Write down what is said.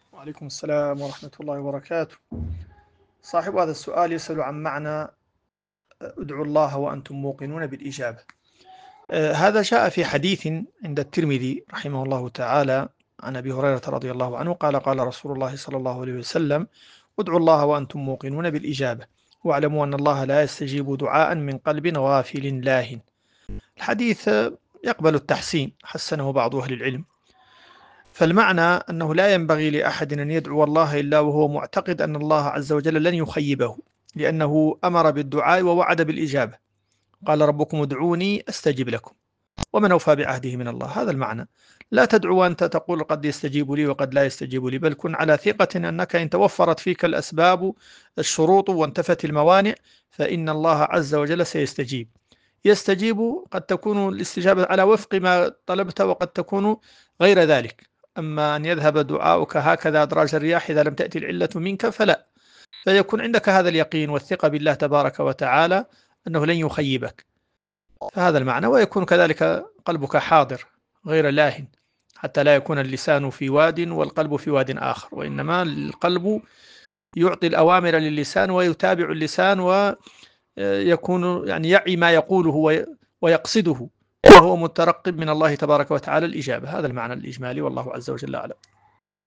وعليكم السلام ورحمة الله وبركاته. صاحب هذا السؤال يسأل عن معنى ادعوا الله وأنتم موقنون بالإجابة. هذا جاء في حديث عند الترمذي رحمه الله تعالى عن أبي هريرة رضي الله عنه قال قال رسول الله صلى الله عليه وسلم: ادعوا الله وأنتم موقنون بالإجابة واعلموا أن الله لا يستجيب دعاء من قلب غافل لاهٍ. الحديث يقبل التحسين، حسنه بعض أهل العلم. فالمعنى أنه لا ينبغي لأحد أن يدعو الله إلا وهو معتقد أن الله عز وجل لن يخيبه، لأنه أمر بالدعاء ووعد بالإجابة. قال: ربكم ادعوني أستجب لكم، ومن أوفى بعهده من الله. هذا المعنى. لا تدعو وأنت تقول قد يستجيب لي وقد لا يستجيب لي، بل كن على ثقة أنك إن توفرت فيك الأسباب الشروط وانتفت الموانع فإن الله عز وجل سيستجيب. يستجيب، قد تكون الاستجابة على وفق ما طلبت وقد تكون غير ذلك. أما أن يذهب دعاؤك هكذا أدراج الرياح إذا لم تأتي العلة منك فلا، فيكون عندك هذا اليقين والثقة بالله تبارك وتعالى أنه لن يخيبك. فهذا المعنى. ويكون كذلك قلبك حاضر غير لاهٍ، حتى لا يكون اللسان في واد والقلب في واد آخر، وإنما القلب يعطي الأوامر للسان ويتابع اللسان ويكون يعي ما يقوله ويقصده، وهو مترقب من الله تبارك وتعالى الإجابة. هذا المعنى الإجمالي، والله عز وجل أعلم.